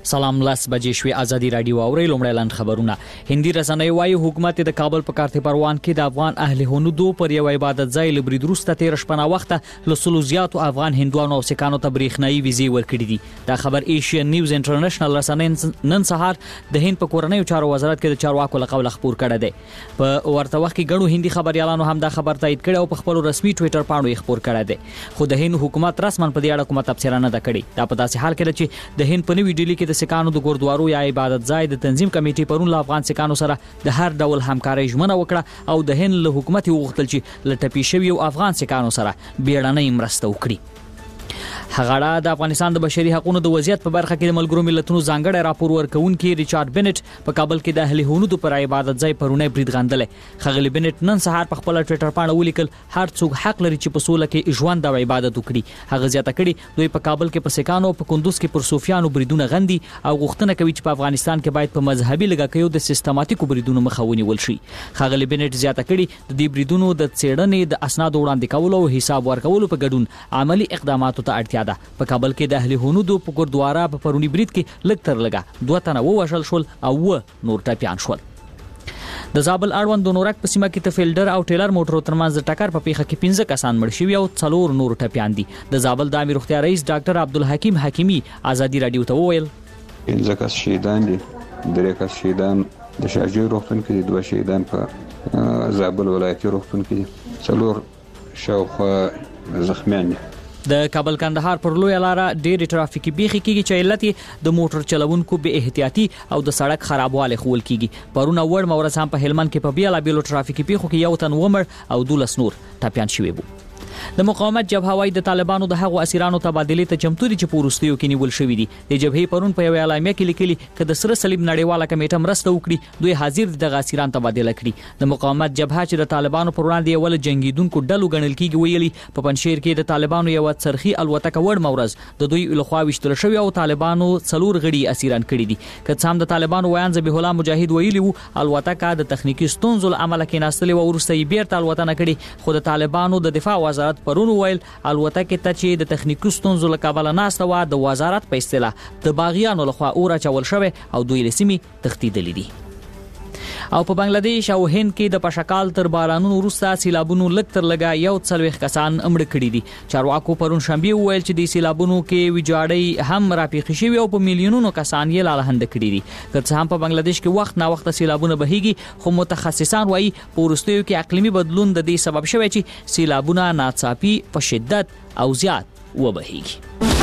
سلام لاس بجې شوې ازادي رادیو اوري لومړی لاند خبرونه. هندي رسنۍ وايي حکومت د کابل په کارته پروان کې د افغان اهل هنودو پر یو عبادت ځای لبرید وروسته 13 شپه وخت له سلو زیاتو افغان هندوانو او سکانو ته برېښنايي ویزې ورکړې دي. دا خبر ایشین نیوز انټرنیشنل رسنۍ نن سهار د هند په کورنیو چارو وزارت کې د چارواکو له قوله خبر کړی دی. په ورته وخت کې ګڼو هندي خبريالانو هم دا خبر تایید کړی او په خپل رسمي ټوئیټر باندې یې خبر کړی دی. خو د هند حکومت رسمن په دې اړه کومه تفسیر نه ده کړې. دا په داسې حال کې چې د هند په نوې ډیلی کې د سکانو د ګوردوارو یا عبادت ځای د تنظیم کمیټې پرون له افغان سکانو سره د هر ډول همکارۍ ژمنه وکړه او د هند له حکومت وغوښتل چې له ټپي شوي او افغان سکانو سره بیړنۍ مرسته وکړي. هغه د افغانستان د بشري حقوقو د وضعیت په برخه کې د ملګرو ملتونو ځانګړی راپور ورکوونکي ریچارډ بنټ په کابل کې د اهل هنودو پر عبادت ځای پرونه برید غندلې. خغلی بنټ نن سهار په خپل ټوئیټر باندې ولیکل هر څوک حق لري چې په سوله کې ژوند او عبادت وکړي. هغه زیاته کړي دوی په کابل کې په سکانو په کندوز کې پر صوفیانو بریدونه غندي او غوښتنه کوي چې په افغانستان کې باید په مذهبي لګاکیو د سیستماتیکو بریدونو مخه ونیول شي. خغلی بنټ زیاته کړي د دې بریدونو د څېړنې د اسنادو وړاندې کولو او حساب ورکولو په ګډون عملی اقداماتو ته اړتیا ده. په کابل کې د اهل هنودو په ګوردوارا په پرونی برید کې لږ تر لږه 2 تنه ووژل شول او نور ټپیان شول. د زابل اړوند د نورک په سیمه کې د فیلډر او ټیلر موټرو ترمنځ د ټکر په پیښه کې 15 کسان مړ شوي او 4 نور ټپیان دي. د زابل د امیر روغتیا رئیس ډاکټر عبدالحکیم حکیمی ازادي رادیو ته وویل 15 کس شهیدان دي. 3 کس شهیدان د شارجې روغتون کې دي، 2 شهیدان په زابل ولایتي روغتون کې دي، 4 شاوخوا زخمیان دي. د کابل کندهار پر لوی لاره ډېر ټرافیکي بیخي کېږي چې علت د موټر چلوونکو به احتیاطي او د سړک خرابواله خول کېږي. پرونه وړ مورز هم په هلمند کې په بیلابیلو ټرافیکي بیخو کې یو تن ومړ او 12 نور ټپیان شوي وو. د مقاومت جبهه وايي د طالبانو د هغو اسیرانو تبادله ته چمتو دي چې په وروستیو کې نیول شوي دي. د جبهې پرون په یو اعلامیه کې لیکلي چې د سره صلیب نړیواله کمیټه مرسته وکړي دوی حاضر دي د اسیران تبادله کړي. د مقاومت جبهه چې د طالبانو پر وړاندې یو جنگیدونکو ډلو ګڼل کېږي ویلي په پنځشیر کې د طالبانو یو څرخي الوتکه وړ مورز د دوی لخوا وشتل شوی او طالبانو 4 غړي اسیران کړي دي. که څه هم د طالبانو ویان ذبیح الله مجاهد ویلي وو الوتکه د تخنیکی ستونزو له امله کې ناستلې او وروسته یې بیرته الوتنه کړي. خو د طالبانو د دفاع وزارت پرون ویل الوتکه ته چې د تخنیکی ستونزو له کبله ناسته و د وزارت په اصطلاح د باغیانو لخوا اور چول شوی او دوی لسمی تختیدلې دي. او په بنگلاديش او هند کې د پشکال تر بارانونو وروسته سیلابونو لږ تر لږه 40 کسان مړ کړي دي. چارواکو پرون شنبه ویل چې د سیلابونو کې ویجاړی هم راپېښ شوی او په میلیونونو کسان یې لالهند کړي دي. که څه هم په بنگلاديش کې وخت نا وخت سیلابونه بهيږي خو متخصصان وایي په وروستیو کې اقلیمي بدلون د دې سبب شوی چې سیلابونه ناڅاپي په شدت او زیات وبهيږي.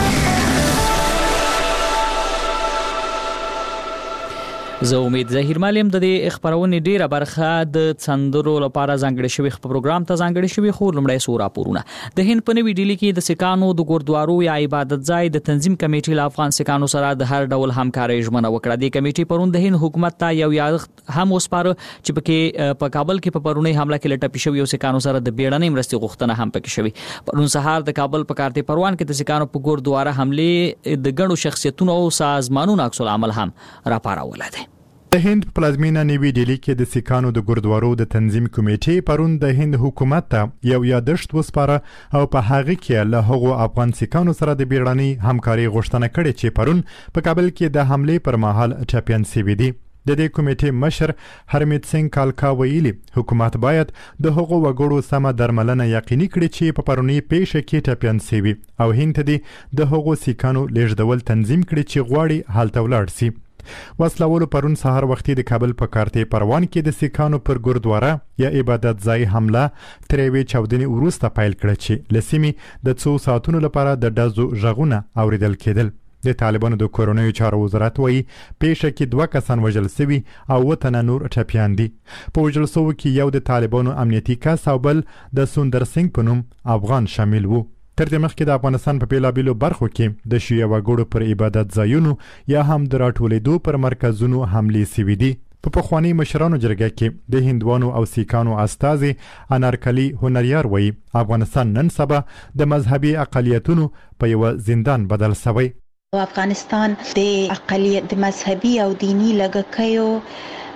زه امید ظاهر مالم د دې خبرونه ډیره برخه د څندرو لپاره ځانګړي شوی په پروګرام ته ځانګړي شوی خو لمړی سو راپورونه. د هند په نوې ډیلی کې د سکانو د ګوردوارو یا عبادت ځای د تنظیم کمیټې له افغان سکانو سره د هر ډول همکارۍ ژمنه وکړه. د کمیټې پرون د هند حکومت ته یو یادښت هم وسپاره چې په کابل کې په پرونی حمله کې لټپي شوی او سکانو سره د بیړنۍ مرستې غوښتنه هم پکې شوی. پرون سهار د کابل په کارته پروان کې د سکانو په ګوردواره حمله د ګڼو شخصیتونو او سازمانونو عکس العمل هم راپاروله ده. د هند پلازمینه نیوی ډیلی کې د سکانو د ګوردوارو د تنظیم کمیټې پرون د هند حکومت ته یو یادښت وسپاره او په هغه کې له هغو افغان سکانو سره د بیړنۍ همکاري غوښتنه کړې چې پرون په کابل کې د حمله پر مهال ټپیان شوي دي. د دې کمیټې مشر هرمیت سنگ کالکا ویلي حکومت باید د هغو وګړو سمه درملنه یقیني کړي چې په پرونی پیښه کې ټپیان شوي او هند ته د هغو سکانو لیږدول تنظیم کړي چې غواړي هلته ولاړ شي. وسلوالو پرون سهار وختي د کابل په کارته پروان کې د سکانو پر ګوردواره یا عبادت ځای حمله تروي چاودنې وروسته پیل کړه چې لسیمي د 2 ساعتونو لپاره د ډزو ژغونه اوریدل کېدل. د طالبانو د کورونیو چارو وزارت وایي پیښه کې 2 کسان وژل شوي او 2 نور ټپیان دي. په وژل شوو کې یو د طالبانو امنیتي کس او بل د سوندر سنگ په نوم افغان شامل وو. تر دې مخکې د افغانستان په بیلابیلو برخو کې د شیعه وګړو پر عبادت ځایونو یا هم د راټولېدو پر مرکزونو حملې شوي دي. په پخواني مشرانو جرګه کې د هندوانو او سیکانو استازي انارکلی هنریار وایي افغانستان نن سبا د مذهبي اقلیتونو په یو زندان بدل شوی. افغانستان د اقلیت د مذهبي او دینی لږکیو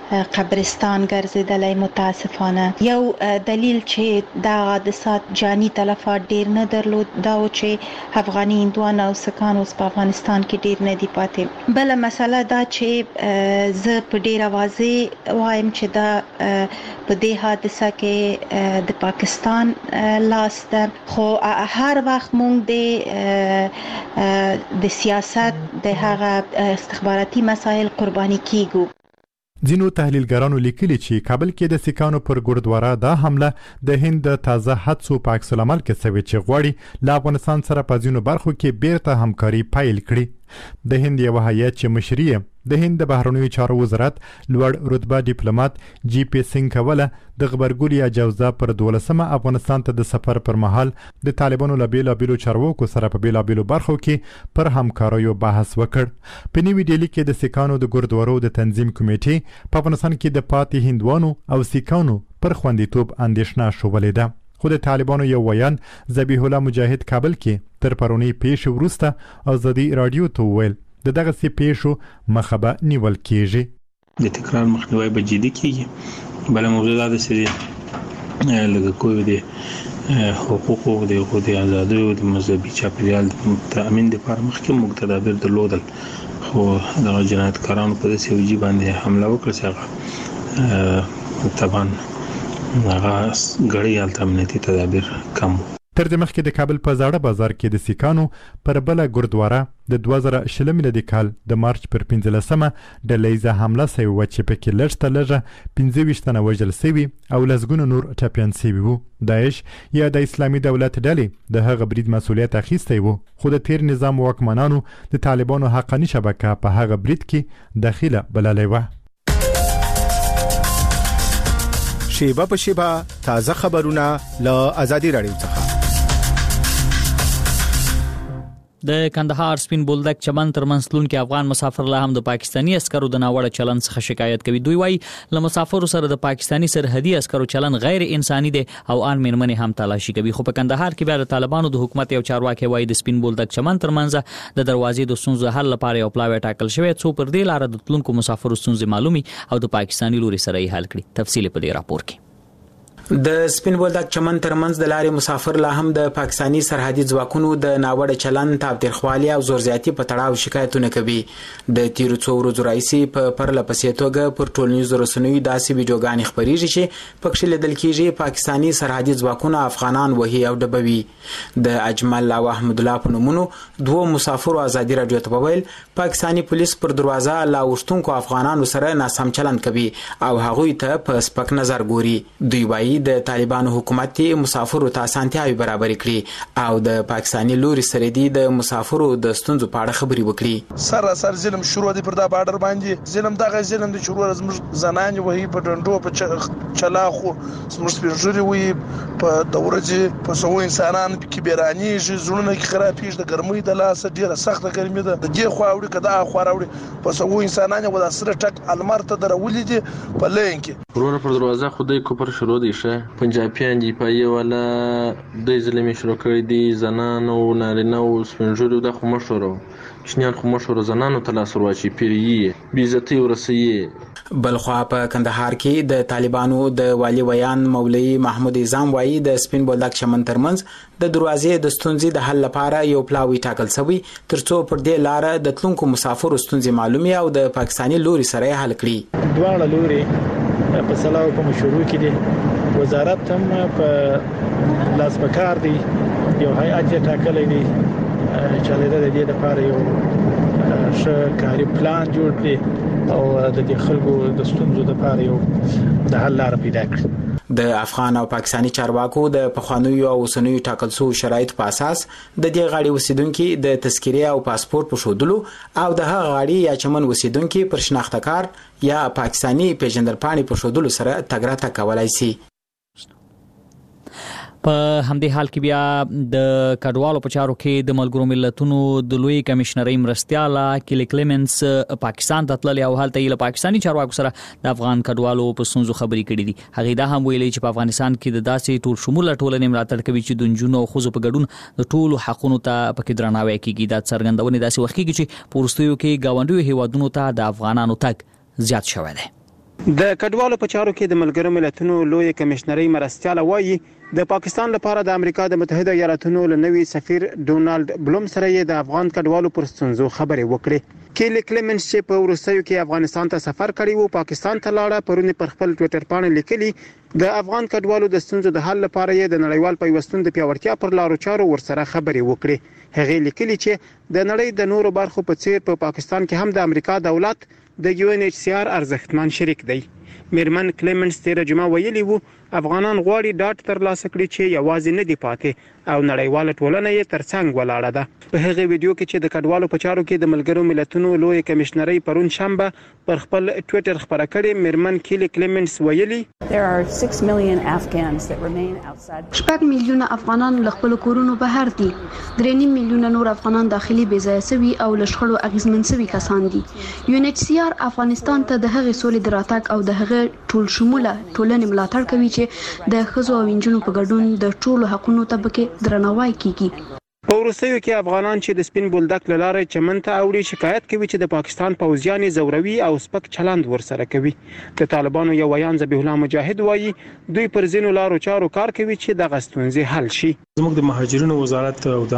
قبرستان ګرځیدلی متاسفانه. یو دلیل چې دا حادثات جانی تلفات ډیر نه درلود دا و چې افغاني هندوان او سکان اوس په افغانستان کې ډیر نه دي پاتې. بل مسله دا چې زه په ډیر واضح وایم چې دا په دې حادثه کې د پاکستان لاس ده، خو هر وخت مونږ د سیاست د هغه استخباراتي مسایل قرباني کیږو. ځینو تحلیلګرانو لیکلي چې کابل کې د سکانو پر ګردواره دا حمله د هند د تازه حدسو په عکس العمل کې سوي چې غواړي له افغانستان سره په ځینو برخو کې بیرته همکاري پیل کړي. د هند یو هیئت چې مشري د هند د بهرنیو چارو وزارت لوړ رتبه ډیپلوماټ جی پی سنگ کوله د غبرګولي اجازه پر 12مه افغانستان ته د سفر پر مهال د طالبانو له بیلابیلو چارواکو سره په بیلابیلو برخو کې پر همکاریو بحث وکړ. په نیوي ډیلی کې د سکانو د ګردوارو د تنظیم کمیټې په افغانستان کې د پاتې هندوانو او سکانو پر خوندیتوب اندېښنه شولې ده. خو د طالبانو یو ویان ذبیح الله مجاهد کابل کې تر پرونی پیښې وروسته ازادي رادیو ته وویل د دغه سي پیښو مخه به نیول کیږي. د تکرار مخنیوي به جدي کیږي. بل موضوع دا ده چې لکه کوی د حقوقو د ازادۍ او د مذهبي چاپیریال تامین لپاره مخکې موږ تدابیر درلودل، خو د جنایتکارانو په داسې وجې باندې حمله وکړه چې هغه طبعا هغه غړي الټرنیټیو تدابیر کم. تر دې مخکې د کابل په زاړه بازار کې د سکانو پر بل ګردواره د 2020 میلادي کال د مارچ پر 15مه د لیزه حمله سوي و چې پکې لږ لږه 25 تنه وژل سوي او لسګونه نور ټپيان سوي وو. داعش یا د اسلامي دولت ډلې د هغه برید مسؤلیت اخیستی وو، خو د تیر نظام واکمنانو د طالبانو حقاني شبکه په هغه برید کې داخله بللې و. شیبه په شیبه تازه خبرونه له آزادي رادیو څخه. د کندهار سپین بولدک چمن ترمنځ تلونکي افغان مسافر له هم د پاکستانی عسکرو د ناوړه چلند څخه شکایت کوي. دوی وايي له مسافرو سره د پاکستانی سرحدي عسکرو چلند غیر انساني دی او ان میرمنې هم تلاشي کوي. خو په کندهار کې بیا د طالبانو د حکومت یو چارواکي وايي د سپین بولدک چمن ترمنځ د دروازې د ستونزو حل لپاره یو پلاوی ټاکل شوی څو پر دې لار د تلونکو مسافرو ستونزې معلومي او د پاکستانی لوري سره یې حل کړي. تفصیل په دې راپور کې. د سپین بولدک چمن ترمنځ د لارې مسافر لا هم د پاکستانی سرحدي ځواکونو د ناوړه چلند تابترخوالي او زورزیاتي په تړاو شکایتونه کوي. د تیرو څو ورځو راځي په پرله پسې توګه پر ټولنیزو رسنیو داسې ویډیوګانې خپرېږي چې پکې لیدل کېږي پاکستانی سرحدي ځواکونه افغانان وهي او ډبوي. د اجمل او احمد الله په نومونو دوه مسافرو آزادي رادیو ته وویل پاکستانی پولیس پر دروازه لا وشتونکو افغانانو سره ناسم چلند کوي او هغوی ته په سپک نظر ګوري. دوی وايي د طالبانو حکومت مسافرو ته اسانتیاوي برابر کړي او د پاکستانی لوري سره د مسافرو د ستونزو په اړه خبري وکړي. سر ظلم شروع دي پر دا بارډر باندې ظلم دغه ظلم د شروع زموږ زنان وهي په ډنډو په چلاخو زموږ سپیژوري وي په دورځي په سو انسانان کې بیرانی زړونه کې خرابېږي د ګرمۍ د لاس ډیره سخته ګرمي ده د دې خو اوري کدا خو راوړي په سو انسانان و د سره ټک المر ته درولې دي په لین کې ورور پر دروازه خدای کو پر شروع دي شه پنجابیان دی پای ولا د ظلمي شروع کړی دي زنانو نارینه او سپنجورو د خو مشورو شنیان خو مشورو زنانو ته لاس ورواچي پیری بیزتی ورسي. بلخوا په کندهار کې د طالبانو د والی ویان مولوی محمود اعظم وایي د سپین بولدک چمن ترمنځ د دروازې د ستونزې د حل لپاره یو پلاوی ټاکل شوی ترڅو پر دې لار د تلونکو مسافرو ستونزې معلومي او د پاکستانی لوري سره حل کړي. دواړه لوري په سلاو په مشورو کې دي وزارت هم په لاس پکار دی یو هیئت ټاکلې دي چې د دې لپاره یو ښه کاري پلان جوړ کړي او د دې خلکو د ستونزو لپاره یو د حل لار پیدا کړي. د افغان او پاکستانی چارواکو د پخوانیو او اوسنیو ټاکل شوو شرایطو په اساس د دې غاړي اوسیدونکو د تذکرې او پاسپورت په شودلو او د هغه غاړي یا چمن اوسیدونکو پر شناخته کار یا پاکستانی پیژندپاڼې په شودلو سره تګ راتګ کولای شي. په همدې حال کې بیا د کډوالو په چارو کې د ملګرو ملتونو د لوی کمشنري مرستياله کلی کلیمنس پاکستان ته تللی او هلته یې له پاکستانی چارواکو سره د افغان کډوالو په ستونزو خبرې کړې دي. هغه دا هم ویلي چې په افغانستان کې د داسې ټول شموله ټولنې ملاتړ کوي چې د نجونو او ښځو په ګډون د ټولو حقونو ته پکې درناوی کیږي. دا څرګندونه داسې وخت کېږي چې په وروستیو کې ګاونډیو هیوادونو ته د افغانانو تګ زیات شوی دی. د کډوالو په چارو کې د ملګرو ملتونو لوی کمشنري مرستيال وایي د پاکستان لپاره د امریکا د متحده ایالاتونو لنوي سفیر ډونالد بلوم سره د افغان کډوالو پر ستونزو خبرې وکړې. کیلی کلیمنز چې په وروستیو کې افغانستان ته سفر کړی وو پاکستان ته لاړه پرونی پر خپل ټوئیټر باندې لیکلي د افغان کډوالو د ستونزو د حل لپاره یې د نړیوال پیوستون د پیاوړتیا پر لارو چارو ورسره خبرې وکړې. هغه لیکلي چې د نړۍ د نورو برخو په څیر په پاکستان کې هم د امریکا دولت د UNHCR ارزښتمن شریک دی. میرمن کلیمنز تیر جمعه ویلي وو افغانان غواړي ډاټ ترلاسه کړي چې یوازې نه دی پاتې او نړیواله ټولنه یې ترڅنګ ولاړه ده. په هغه ویډیو کې چې د کډوالو په چارو کې د ملګرو ملتونو لوی کمشنري پرون شنبه پر خپل ټوئیټر خبره کړې میرمن کیلی کلیمنز ویلي 6 million Afghans that remain outside. 6 میلیونه افغانان له خپل کورونو بهر دي. 3 میلیونه نور افغانان داخلي بې ځایه سوي او له شخړو اغیزمن سوي کسان دي. UNHCR افغانستان ته د هغې سولې د راتګ او د هغې ټول شموله ټولنې ملاتړ کوي چې د ښځو او نجونو په ګډون د ټولو حقوقو طبقه درناوی کیږي. په وروستیو کې افغانان چې د سپین بولدک له لارې چمن ته اوړي شکایت کوي چې د پاکستان پوځیان زوروي او سپک چلند ورسره کوي. د طالبانو یو ویان ذبیح الله مجاهد وایي دوی پر ځینو لارو چارو کار کوي چې د غستونځي حل شي. زموږ د مهاجرینو وزارت او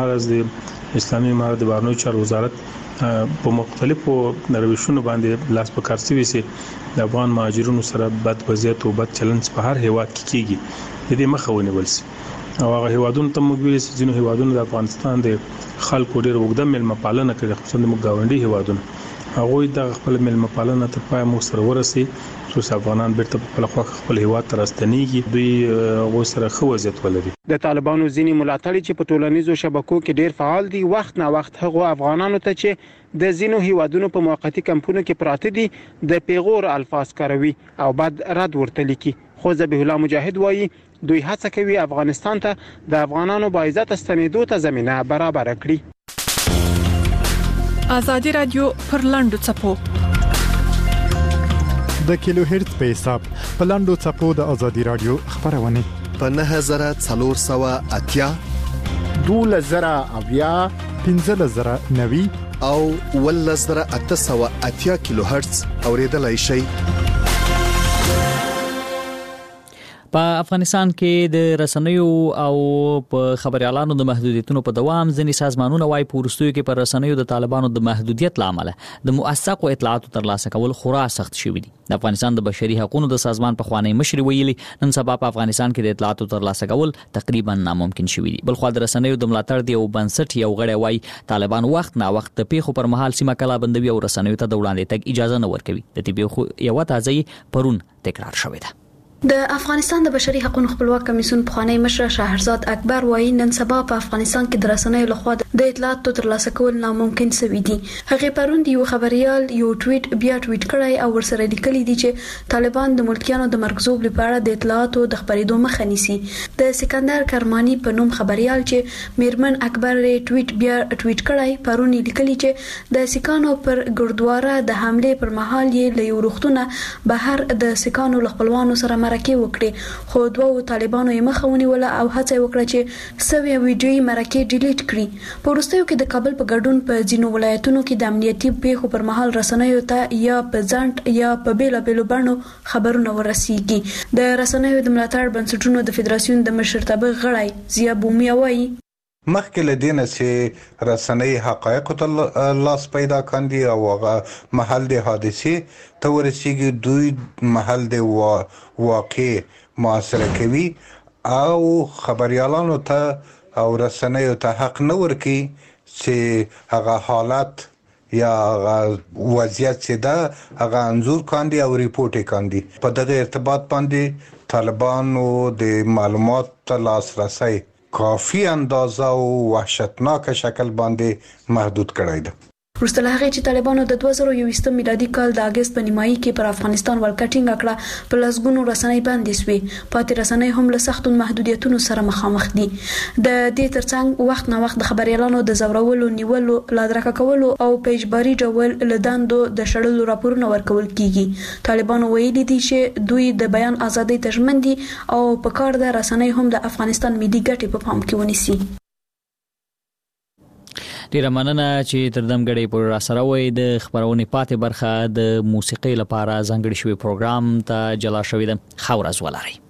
د اسلامي امارت د بهرنیو چارو وزارت په مختلفو روشونو باندې لاس په کار سوي سي د افغان مهاجرینو سره بد وضعیت او بد چلند په هر هیواد کې کیږي. د دې مخه ونیول سي او هغه هیوادونو ته موږ ویل چې ځینو هیوادونو د افغانستان د خلکو ډېر وګړه ملمه پالنه کوي خصوصا د ګاونډي هیوادونو هغه د خپل ملمه پالنه ته پای مو سره ورسي چې افغانان بیرته په خپل خواخ خپل هیواد ته راستنیږي دوی هغه سره خو وضعیت ولري. د طالبانو ځینی ملاتړي چې په ټولنیزو شبکو کې ډېر فعال دي وخت نه وخت هغه افغانانو ته چې د ځینو هیوادونو په موقتی کمپونو کې پراته دي د پیغور الفاظ کاروي او بعد رد ورته لیکي. خو ذبیح الله مجاهد وایي دوی هڅه کوي افغانستان ته د افغانانو باعزت ستنېدو ته زمينه برابر کړي. آزادي رادیو پر لاندو چپو د کیلو هرتز په حساب په لاندو چپو د آزادي رادیو خبرونه په 9480 2000 1590 او 1880 کیلو هرتز اوریدلای شي. په افغانستان کې د رسنیو او په خبريالانو د محدودیتونو په دوام ځینې سازمانونه وايي په وروستیو کې پر رسنیو د طالبانو د محدودیت لامل د موثقو اطلاعاتو ترلاسه کول خورا سخت شوی دي. د افغانستان د بشري حقوقو د سازمان په خوانی مشر ویلي نن سبا په افغانستان کې د اطلاعاتو ترلاسه کول تقریبا ناممکن شوی دي. بل خو د رسنیو د ملاتړ دی او بنسټ یو غړی وايي طالبان وخت نا وخت د پیښو پر مهال سیمه کلا بندوي او رسنیو ته د وړاندې تګ اجازه نه ورکوي. د دې پیښو یو تازه پرون تکرار شوې ده. د افغانستان د بشري حقوقو خپلواک کمیسیون پخوانی مشر شهرزاد اکبر وایي نن سبا په افغانستان کې د رسنیو لخوا د اطلاعاتو ترلاسه کول ناممکن شوی دي. هغه پرون یو خبريال یو ټویټ بیا ټویټ کړی او ورسره لیکلي دي چې طالبان د ملکیانو د مرکزوب لپاره د اطلاعاتو د خبرېدو مخه نیسي. د سکندر کرمانی په نوم خبريال چې میرمن اکبر ټویټ بیا ټویټ کړی پرون لیکلي چې د سکانو پر ګردواره د حمله پر مهال یې له ورختونه بهر د سکانو خپلوانو سره مرکه وکړي خو دوه طالبانو یې مخه ونیول او هڅه وکړه چې سوي ویډیوي مرکه ډیلیټ کړي. په وروستیو کې د کابل په ګډون په ځینو ولایتونو کې د امنیتي پیښو پر مهال رسنیو ته یا په ځنډ یا په بیلابېلو بڼو خبرونه ورسیږي. د رسنیو د ملاتړ بنسټونو د فدراسیون د مشرتابه غړی ضیا بومیا وایي مخکې له دې نه چې رسنۍ حقایق ته لاس پیدا کاندي او هغه محل د حادثې ته ورسیږي دوی محل د واقع معاصره کوي او خبريالانو ته او رسنیو ته حق نه ورکي چې هغه حالت یا وضعیت چې دا هغه انزور کاندي او ریپورت کاندي. په دغه ارتباط باندې طالبانو د معلومات ته لاسرسي کافی اندازه او وحشتناک شکل باندې محدود کړی ده. وروسته له هغې چې طالبانو د 2021 میلادي کال د اگست په نیمایي کې پر افغانستان ولکټینګ کړه په لسګونو رسنۍ بندې شوې. پاتې رسنۍ هم له سختو محدودیتونو سره مخامخ دي. د دې ترڅنګ وخت نه وخت د خبريالانو د زورولو نیولو لادرکه کولو او په اجباري ډول لداندو د شړلو راپورونه ورکول کیږي. طالبانو ویلي دي چې دوی د بیان ازادۍ ته ژمن دي او په کار د رسنۍ هم د افغانستان ملي ګټې په پام کې ونیسي. ډیره مننه چې تر دمګړې پر را سره وې د خبرونې پاتې برخه د موسیقي لپاره ځانګړي شوی پروګرام ته جلا شوې ده. خورز ولري.